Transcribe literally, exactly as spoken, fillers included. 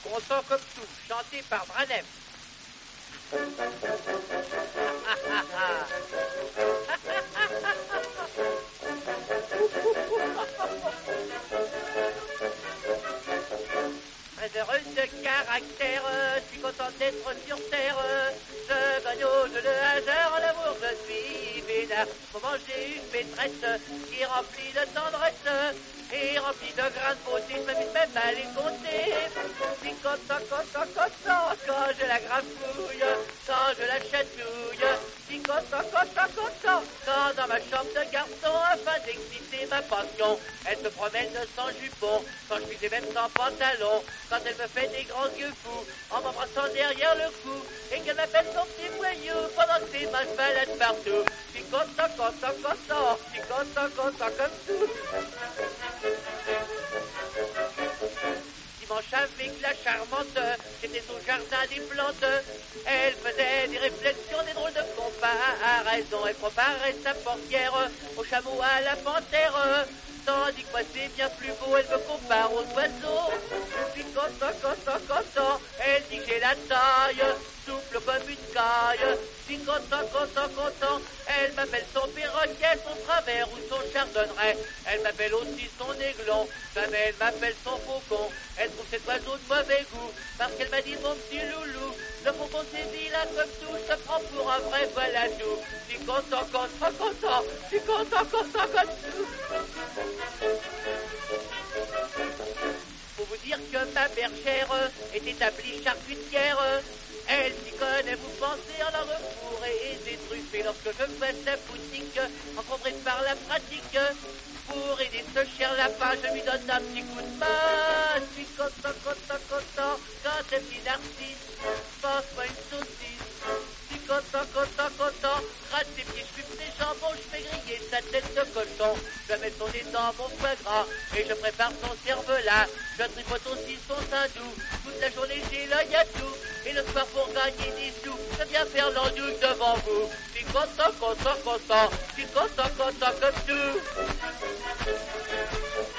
content comme tout, chanté par Branem. Très heureuse de caractère, je suis contente d'être sur terre. Je bagnoule le hasard, en l'amour je suis vénard. Au moment j'ai une maîtresse qui est remplie de tendresse et remplie de grains de beauté, je m'amuse même à les compter. Je suis content, content, content quand je la grafouille, quand je la chatouille. Je suis content, content, content quand dans ma chambre de garçon, afin d'exciter ma passion, elle se promène sans jupon, quand je suis même sans pantalon, quand elle me fait des grands yeux fous, en m'embrassant derrière le cou, et qu'elle m'appelle son petit voyou, pendant que ses mains se baladent partout. Je suis content, content, content, je suis content, content comme tout. Dimanche avec la charmante, j'étais au jardin des plantes. Elle faisait des réflexions, des drôles de comparaisons. Elle comparait sa portière au chameau, à la panthère. Tandis que moi c'est bien plus beau, elle me compare aux oiseaux. Je suis content, content, content, elle dit que j'ai la taille souple comme une caille. Je suis content, content, content, elle m'appelle son perroquet, son travers ou son chardonneret. Elle m'appelle aussi son aiglon, jamais elle m'appelle son faucon. Elle trouve cet oiseau de mauvais goût, parce qu'elle m'a dit mon petit loulou. Le faucon c'est vilain comme tout, je te prends pour un vrai voilà tout. Je suis content, content, content, je suis content, content comme tout. Faut vous dire que ma bergère est établie charcutière. Elle s'y connaît, vous pensez, en la refourrée et des truffes. Et lorsque je fais sa boutique, encombrée par la pratique, pour aider ce cher lapin, je lui donne un petit coup de main. Je suis content, content, content, quand elle dit narcisse, passe-moi une saucisse. Je suis content, content, content, rate ses pieds, je fume ses jambons, je fais griller sa tête de cochon. Je mets son nez dans mon foie gras, et je prépare son cervelas. Je tripote aussi son sein doux, toute la journée j'ai l'œil à tout. Et le soir pour gagner des sous, je viens faire l'andouille devant vous. Je suis content, content, content, je suis content, content comme tout.